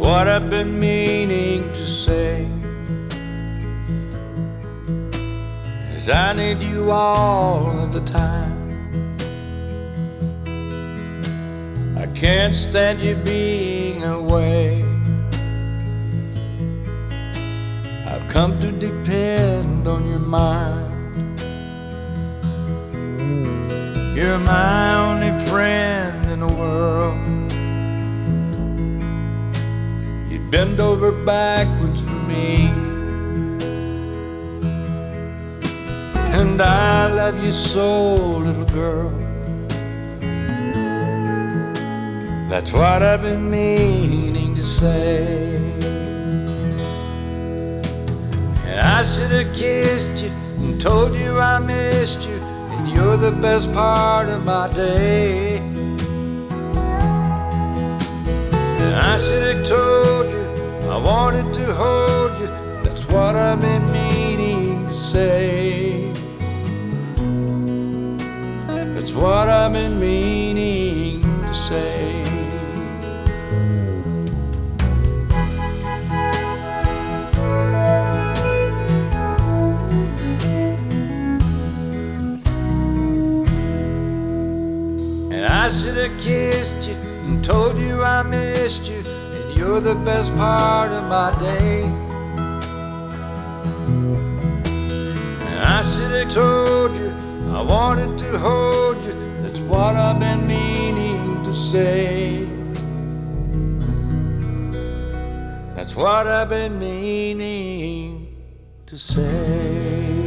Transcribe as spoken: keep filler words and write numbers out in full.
what I've been meaning to say is I need you all of the time. I can't stand you being away. I've come to depend on your mind. You're my only friend in the world. You'd bend over backwards for me, and I love you so, little girl. That's what I've been meaning to say. And I should have kissed you and told you I missed you, and you're the best part of my day. And I should have told you I wanted to hold you. That's what I've been meaning to say. That's what I've been meaning to say. I should have kissed you and told you I missed you, and you're the best part of my day. And I should have told you I wanted to hold you. That's what I've been meaning to say. That's what I've been meaning to say.